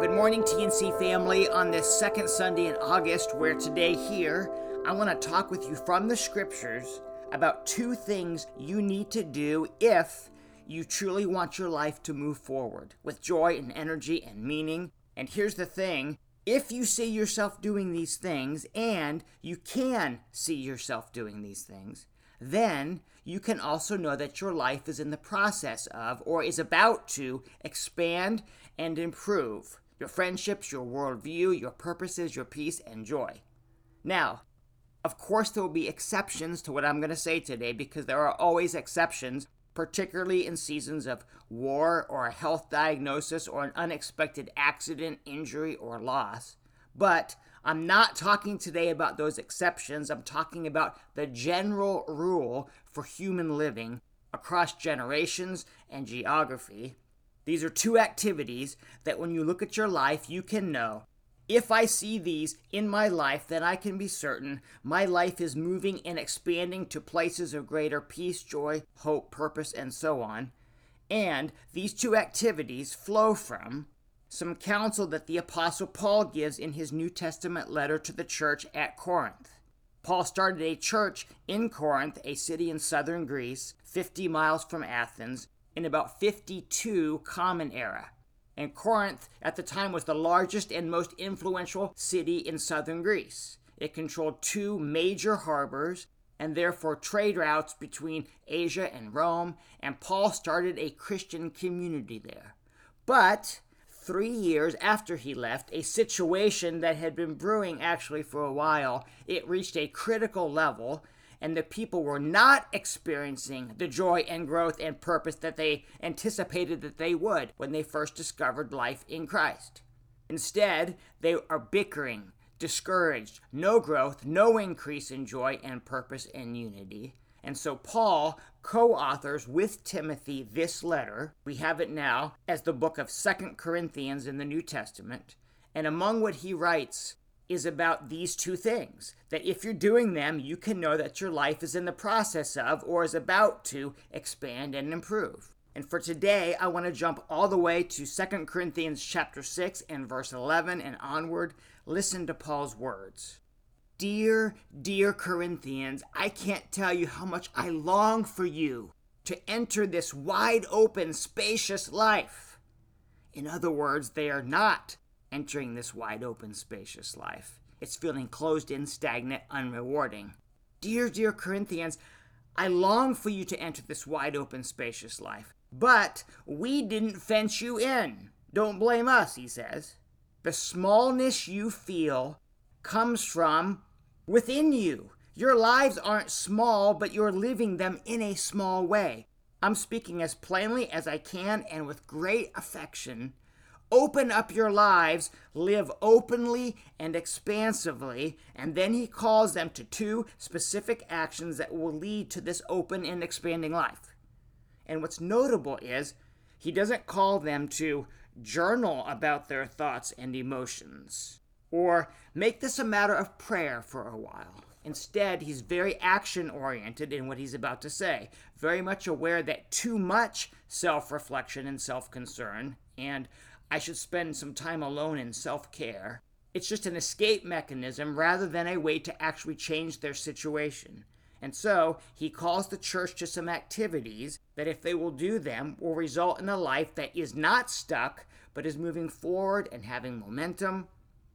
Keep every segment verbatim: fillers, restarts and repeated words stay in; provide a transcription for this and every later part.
Good morning, T N C family, on this second Sunday in August, where today here, I want to talk with you from the scriptures about two things you need to do if you truly want your life to move forward with joy and energy and meaning. And here's the thing, if you see yourself doing these things, and you can see yourself doing these things, then you can also know that your life is in the process of, or is about to, expand and improve your friendships, your worldview, your purposes, your peace, and joy. Now, of course, there will be exceptions to what I'm going to say today, because there are always exceptions, particularly in seasons of war or a health diagnosis or an unexpected accident, injury, or loss. But I'm not talking today about those exceptions. I'm talking about the general rule for human living across generations and geography. These are two activities that when you look at your life, you can know, if I see these in my life, then I can be certain my life is moving and expanding to places of greater peace, joy, hope, purpose, and so on. And these two activities flow from some counsel that the Apostle Paul gives in his New Testament letter to the church at Corinth. Paul started a church in Corinth, a city in southern Greece, fifty miles from Athens, in about fifty-two Common Era. And Corinth at the time was the largest and most influential city in southern Greece. It controlled two major harbors and therefore trade routes between Asia and Rome, and Paul started a Christian community there. But three years after he left, a situation that had been brewing actually for a while, it reached a critical level, and the people were not experiencing the joy and growth and purpose that they anticipated that they would when they first discovered life in Christ. Instead, they are bickering, discouraged, no growth, no increase in joy and purpose and unity. And so Paul co-authors with Timothy this letter. We have it now as the book of Second Corinthians in the New Testament. And among what he writes is about these two things, that if you're doing them, you can know that your life is in the process of, or is about to, expand and improve. And for today, I want to jump all the way to Second Corinthians chapter six and verse eleven and onward. Listen to Paul's words. Dear, dear Corinthians, I can't tell you how much I long for you to enter this wide open, spacious life. In other words, they are not entering this wide open, spacious life. It's feeling closed in, stagnant, unrewarding. Dear, dear Corinthians, I long for you to enter this wide open, spacious life. But we didn't fence you in. Don't blame us, he says. The smallness you feel comes from within you. Your lives aren't small, but you're living them in a small way. I'm speaking as plainly as I can and with great affection. Open up your lives, live openly and expansively, and then he calls them to two specific actions that will lead to this open and expanding life. And what's notable is he doesn't call them to journal about their thoughts and emotions, or make this a matter of prayer for a while. Instead, he's very action-oriented in what he's about to say, very much aware that too much self-reflection and self-concern, and I should spend some time alone in self-care, it's just an escape mechanism rather than a way to actually change their situation. And so, he calls the church to some activities that, if they will do them, will result in a life that is not stuck, but is moving forward and having momentum.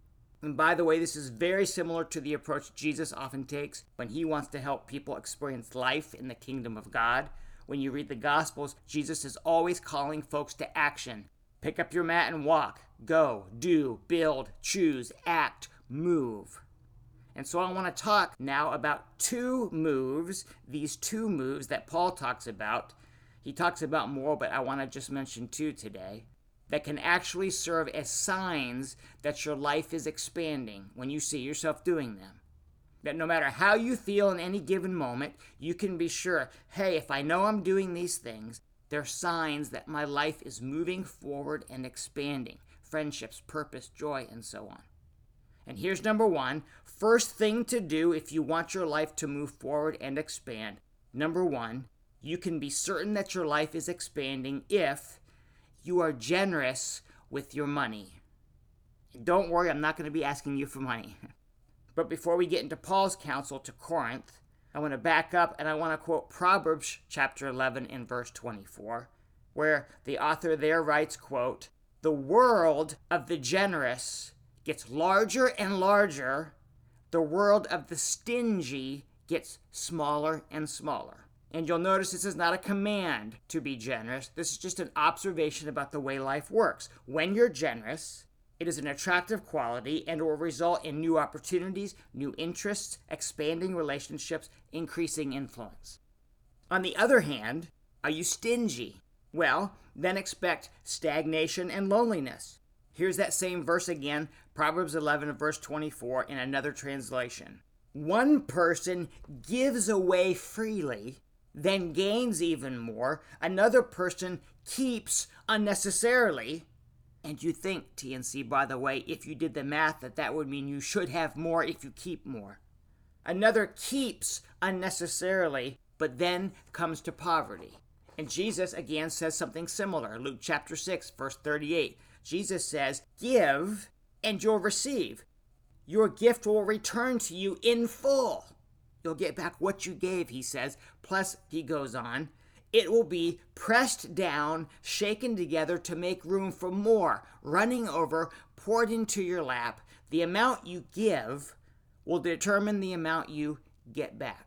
And by the way, this is very similar to the approach Jesus often takes when he wants to help people experience life in the kingdom of God. When you read the Gospels, Jesus is always calling folks to action. Pick up your mat and walk. Go, do, build, choose, act, move. And so I want to talk now about two moves, these two moves that Paul talks about. He talks about more, but I want to just mention two today, that can actually serve as signs that your life is expanding when you see yourself doing them. That no matter how you feel in any given moment, you can be sure, hey, if I know I'm doing these things, they're signs that my life is moving forward and expanding. Friendships, purpose, joy, and so on. And here's number one. First thing to do if you want your life to move forward and expand. Number one, you can be certain that your life is expanding if you are generous with your money. Don't worry, I'm not going to be asking you for money. But before we get into Paul's counsel to Corinth, I want to back up and I want to quote Proverbs chapter eleven and verse twenty-four, where the author there writes, quote, "The world of the generous gets larger and larger. The world of the stingy gets smaller and smaller." And you'll notice this is not a command to be generous. This is just an observation about the way life works. When you're generous, it is an attractive quality and it will result in new opportunities, new interests, expanding relationships, increasing influence. On the other hand, are you stingy? Well, then expect stagnation and loneliness. Here's that same verse again, Proverbs eleven verse twenty-four in another translation. One person gives away freely, then gains even more. Another person keeps unnecessarily. And you think, T N C, by the way, if you did the math, that that would mean you should have more if you keep more. Another keeps unnecessarily, but then comes to poverty. And Jesus again says something similar. Luke chapter six, verse thirty-eight. Jesus says, "Give and you'll receive. Your gift will return to you in full." You'll get back what you gave, he says. Plus, he goes on, "It will be pressed down, shaken together to make room for more, running over, poured into your lap. The amount you give will determine the amount you get back."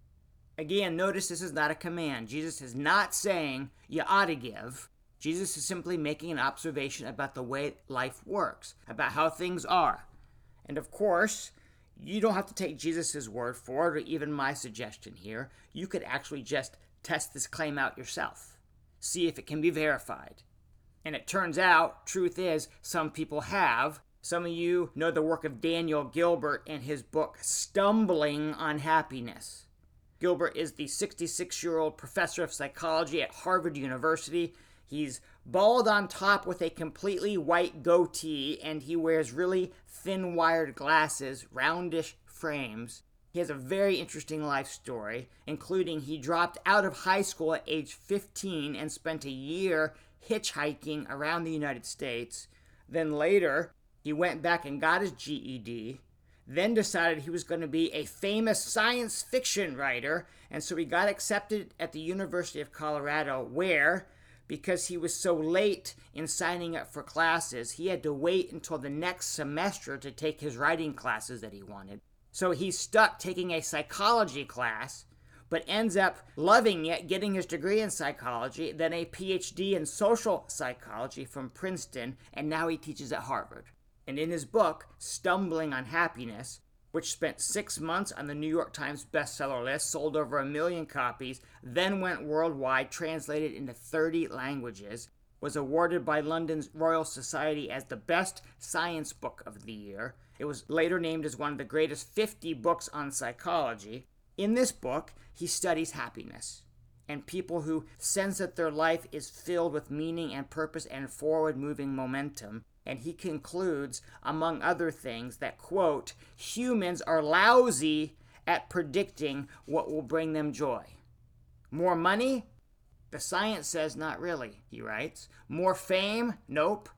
Again, notice this is not a command. Jesus is not saying you ought to give. Jesus is simply making an observation about the way life works, about how things are. And of course, you don't have to take Jesus' word for it, or even my suggestion here. You could actually just test this claim out yourself. See if it can be verified. And it turns out, truth is, some people have. Some of you know the work of Daniel Gilbert and his book, Stumbling on Happiness. Gilbert is the sixty-six-year-old professor of psychology at Harvard University. He's bald on top with a completely white goatee, and he wears really thin-wired glasses, roundish frames. He has a very interesting life story, including he dropped out of high school at age fifteen and spent a year hitchhiking around the United States. Then later, he went back and got his G E D, then decided he was going to be a famous science fiction writer, and so he got accepted at the University of Colorado, where, because he was so late in signing up for classes, he had to wait until the next semester to take his writing classes that he wanted. So he's stuck taking a psychology class, but ends up loving it, getting his degree in psychology, then a P H D in social psychology from Princeton, and now he teaches at Harvard. And in his book, Stumbling on Happiness, which spent six months on the New York Times bestseller list, sold over a million copies, then went worldwide, translated into thirty languages, was awarded by London's Royal Society as the best science book of the year. It was later named as one of the greatest fifty books on psychology. In this book, he studies happiness and people who sense that their life is filled with meaning and purpose and forward-moving momentum. And he concludes, among other things, that, quote, "humans are lousy at predicting what will bring them joy." More money? The science says not really, he writes. More fame? Nope.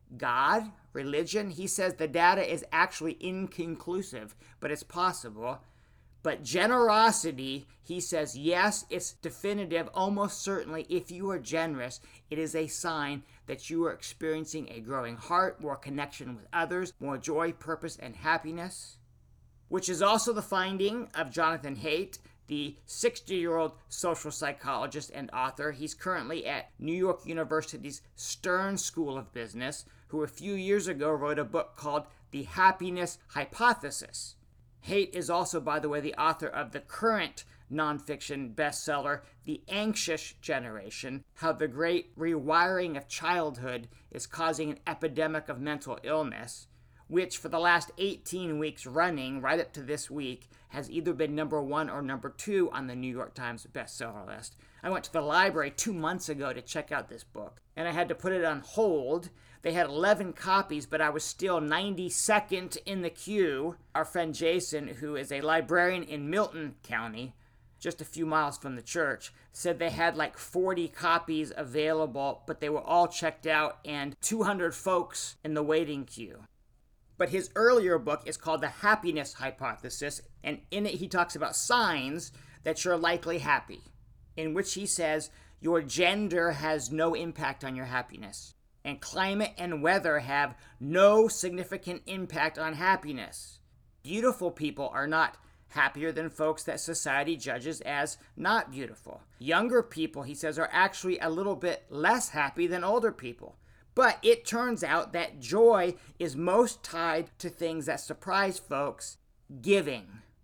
God? Religion? He says the data is actually inconclusive, but it's possible. But generosity, he says, yes, it's definitive, almost certainly. If you are generous, it is a sign that you are experiencing a growing heart, more connection with others, more joy, purpose, and happiness, which is also the finding of Jonathan Haidt, the sixty-year-old social psychologist and author. He's currently at New York University's Stern School of Business, who a few years ago wrote a book called The Happiness Hypothesis. Haidt is also, by the way, the author of the current nonfiction bestseller, The Anxious Generation, How the Great Rewiring of Childhood is Causing an Epidemic of Mental Illness, which for the last eighteen weeks running, right up to this week, has either been number one or number two on the New York Times bestseller list. I went to the library two months ago to check out this book, and I had to put it on hold. They had eleven copies, but I was still ninety-second in the queue. Our friend Jason, who is a librarian in Milton County, just a few miles from the church, said they had like forty copies available, but they were all checked out and two hundred folks in the waiting queue. But his earlier book is called The Happiness Hypothesis, and in it he talks about signs that you're likely happy, in which he says your gender has no impact on your happiness, and climate and weather have no significant impact on happiness. Beautiful people are not happier than folks that society judges as not beautiful. Younger people, he says, are actually a little bit less happy than older people. But it turns out that joy is most tied to things that surprise folks: giving.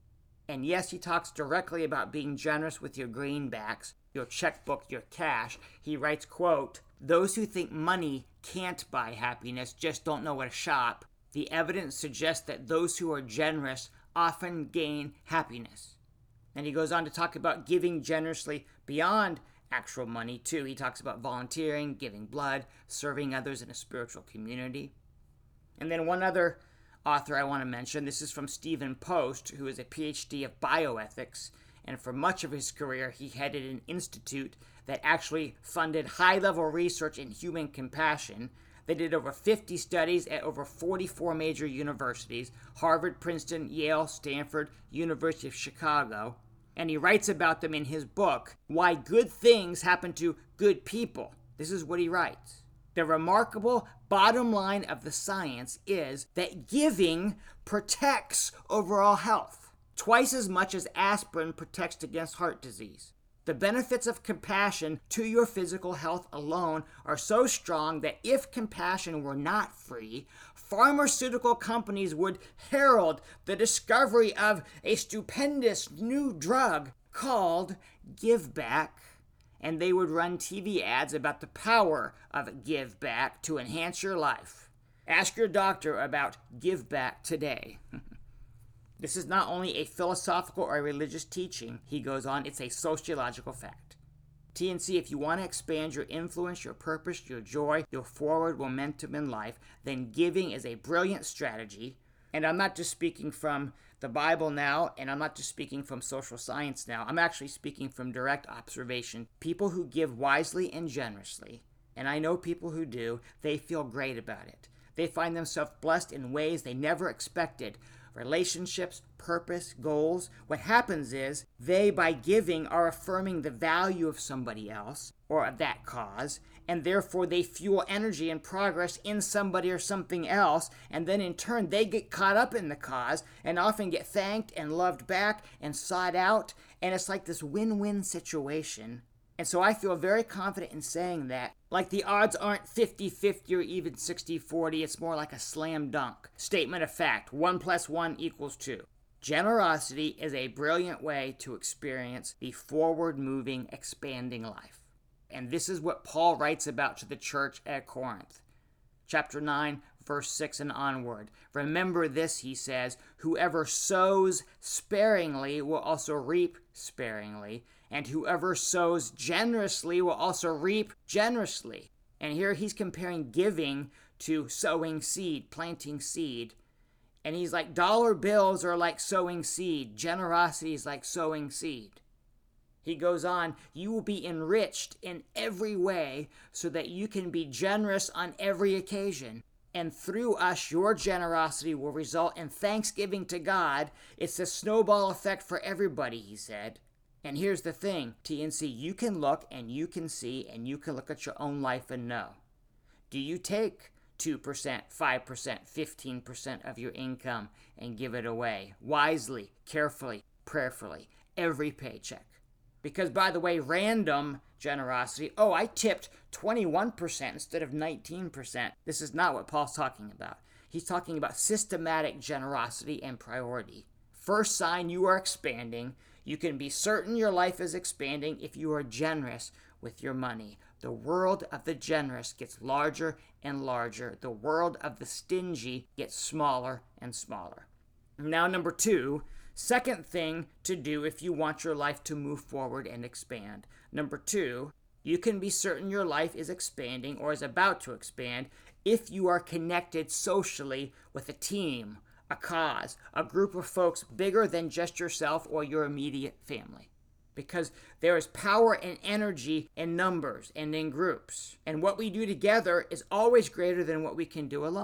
And yes, he talks directly about being generous with your greenbacks, your checkbook, your cash. He writes, quote, "Those who think money can't buy happiness just don't know where to shop. The evidence suggests that those who are generous often gain happiness." And he goes on to talk about giving generously beyond actual money too. He talks about volunteering, giving blood, serving others in a spiritual community. And then one other author I want to mention, this is from Stephen Post, who is a P H D of bioethics, and for much of his career he headed an institute that actually funded high-level research in human compassion. They did over fifty studies at over forty-four major universities: Harvard, Princeton, Yale, Stanford, University of Chicago. And he writes about them in his book, Why Good Things Happen to Good People. This is what he writes. The remarkable bottom line of the science is that giving protects overall health, twice as much as aspirin protects against heart disease. The benefits of compassion to your physical health alone are so strong that if compassion were not free, pharmaceutical companies would herald the discovery of a stupendous new drug called Give Back, and they would run T V ads about the power of Give Back to enhance your life. Ask your doctor about Give Back today. This is not only a philosophical or a religious teaching, he goes on, it's a sociological fact. T N C, if you want to expand your influence, your purpose, your joy, your forward momentum in life, then giving is a brilliant strategy. And I'm not just speaking from the Bible now, and I'm not just speaking from social science now. I'm actually speaking from direct observation. People who give wisely and generously, and I know people who do, they feel great about it. They find themselves blessed in ways they never expected. Relationships, purpose, goals. What happens is they, by giving, are affirming the value of somebody else or of that cause, and therefore they fuel energy and progress in somebody or something else, and then in turn they get caught up in the cause and often get thanked and loved back and sought out, and it's like this win-win situation. And so I feel very confident in saying that. Like the odds aren't fifty-fifty or even sixty forty, it's more like a slam dunk. Statement of fact, one plus one equals two. Generosity is a brilliant way to experience the forward-moving, expanding life. And this is what Paul writes about to the church at Corinth. Chapter nine, verse six and onward. Remember this, he says, whoever sows sparingly will also reap sparingly, and whoever sows generously will also reap generously. And here he's comparing giving to sowing seed, planting seed. And he's like, dollar bills are like sowing seed. Generosity is like sowing seed. He goes on, you will be enriched in every way so that you can be generous on every occasion. And through us, your generosity will result in thanksgiving to God. It's a snowball effect for everybody, he said. And here's the thing, T N C, you can look and you can see and you can look at your own life and know. Do you take two percent, five percent, fifteen percent of your income and give it away wisely, carefully, prayerfully, every paycheck? Because, by the way, random generosity, oh, I tipped twenty-one percent instead of nineteen percent. This is not what Paul's talking about. He's talking about systematic generosity and priority. First sign you are expanding. You can be certain your life is expanding if you are generous with your money. The world of the generous gets larger and larger. The world of the stingy gets smaller and smaller. Now, number two, second thing to do if you want your life to move forward and expand. Number two, you can be certain your life is expanding or is about to expand if you are connected socially with a team, a cause, a group of folks bigger than just yourself or your immediate family. Because there is power and energy in numbers and in groups. And what we do together is always greater than what we can do alone.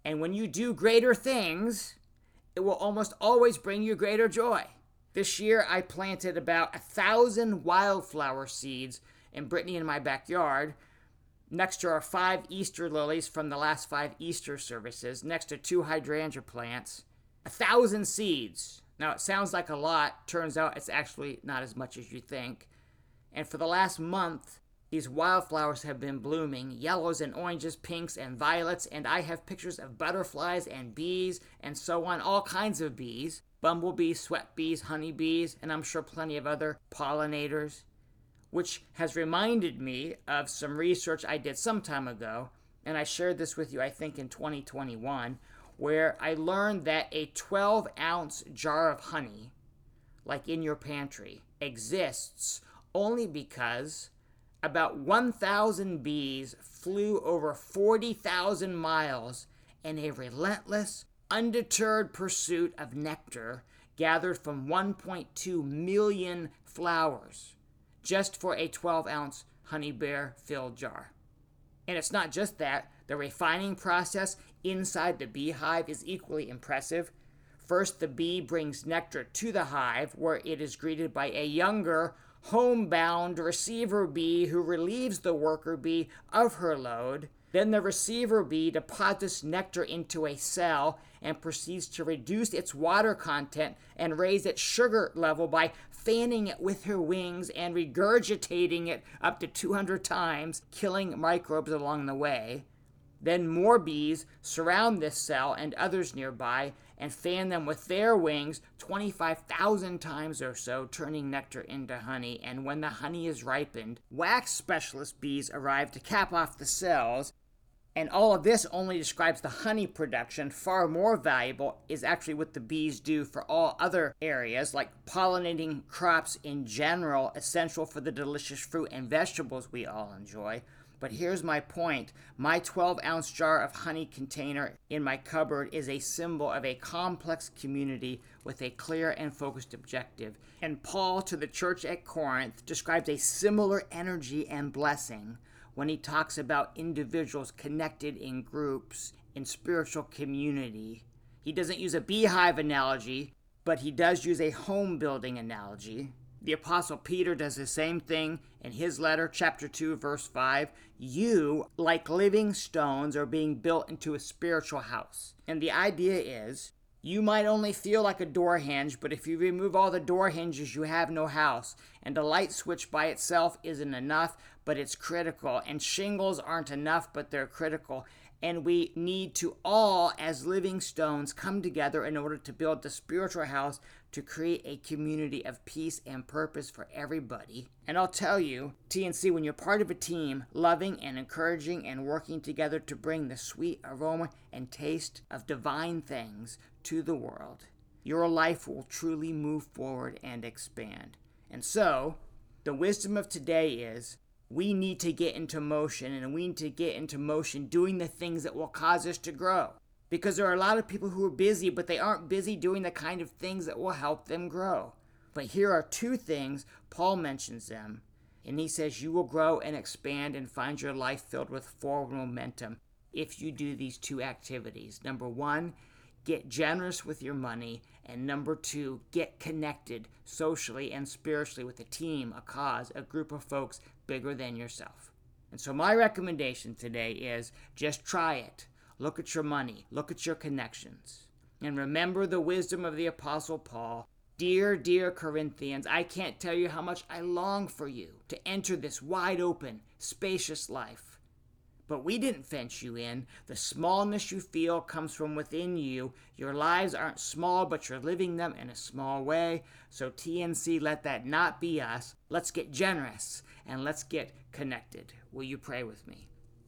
And when you do greater things, it will almost always bring you greater joy. This year, I planted about a thousand wildflower seeds in Brittany in my backyard, next to our five Easter lilies from the last five Easter services, next to two hydrangea plants. A thousand seeds. Now, it sounds like a lot. Turns out it's actually not as much as you think. And for the last month, these wildflowers have been blooming, yellows and oranges, pinks and violets, and I have pictures of butterflies and bees and so on, all kinds of bees, bumblebees, sweat bees, honeybees, and I'm sure plenty of other pollinators, which has reminded me of some research I did some time ago, and I shared this with you, I think, in twenty twenty-one, where I learned that a twelve ounce jar of honey, like in your pantry, exists only because about one thousand bees flew over forty thousand miles in a relentless, undeterred pursuit of nectar gathered from one point two million flowers just for a twelve ounce honey bear filled jar. And it's not just that. The refining process inside the beehive is equally impressive. First, the bee brings nectar to the hive, where it is greeted by a younger, homebound receiver bee who relieves the worker bee of her load. Then the receiver bee deposits nectar into a cell and proceeds to reduce its water content and raise its sugar level by fanning it with her wings and regurgitating it up to two hundred times, killing microbes along the way. Then more bees surround this cell and others nearby and fan them with their wings twenty-five thousand times or so, turning nectar into honey. And when the honey is ripened, wax specialist bees arrive to cap off the cells. And all of this only describes the honey production. Far more valuable is actually what the bees do for all other areas, like pollinating crops in general, essential for the delicious fruit and vegetables we all enjoy. But here's my point. My twelve ounce jar of honey container in my cupboard is a symbol of a complex community with a clear and focused objective. And Paul to the church at Corinth describes a similar energy and blessing when he talks about individuals connected in groups, in spiritual community. He doesn't use a beehive analogy, but he does use a home building analogy. The Apostle Peter does the same thing in his letter, chapter two, verse five. You, like living stones, are being built into a spiritual house. And the idea is, you might only feel like a door hinge, but if you remove all the door hinges, you have no house. And a light switch by itself isn't enough, but it's critical. And shingles aren't enough, but they're critical. And we need to all, as living stones, come together in order to build the spiritual house to create a community of peace and purpose for everybody. And I'll tell you, T N C, when you're part of a team, loving and encouraging and working together to bring the sweet aroma and taste of divine things to the world, your life will truly move forward and expand. And so, the wisdom of today is, we need to get into motion, and we need to get into motion doing the things that will cause us to grow. Because there are a lot of people who are busy, but they aren't busy doing the kind of things that will help them grow. But here are two things, Paul mentions them, and he says you will grow and expand and find your life filled with forward momentum if you do these two activities. Number one, get generous with your money, and number two, get connected socially and spiritually with a team, a cause, a group of folks bigger than yourself. And so my recommendation today is just try it. Look at your money. Look at your connections. And remember the wisdom of the Apostle Paul. Dear, dear Corinthians, I can't tell you how much I long for you to enter this wide open, spacious life. But we didn't fence you in. The smallness you feel comes from within you. Your lives aren't small, but you're living them in a small way. So T N C, let that not be us. Let's get generous and let's get connected. Will you pray with me?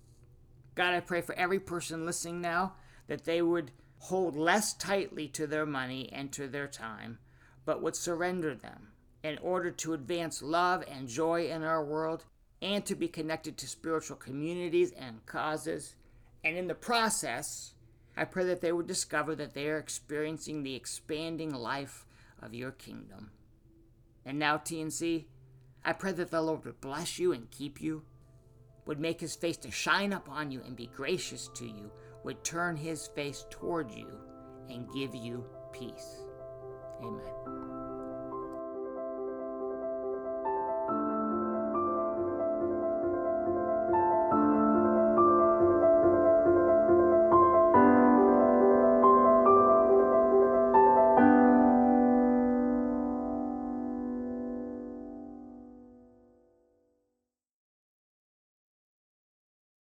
God, I pray for every person listening now that they would hold less tightly to their money and to their time, but would surrender them in order to advance love and joy in our world, and to be connected to spiritual communities and causes. And in the process, I pray that they would discover that they are experiencing the expanding life of your kingdom. And now, T N C, I pray that the Lord would bless you and keep you, would make his face to shine upon you and be gracious to you, would turn his face toward you and give you peace. Amen.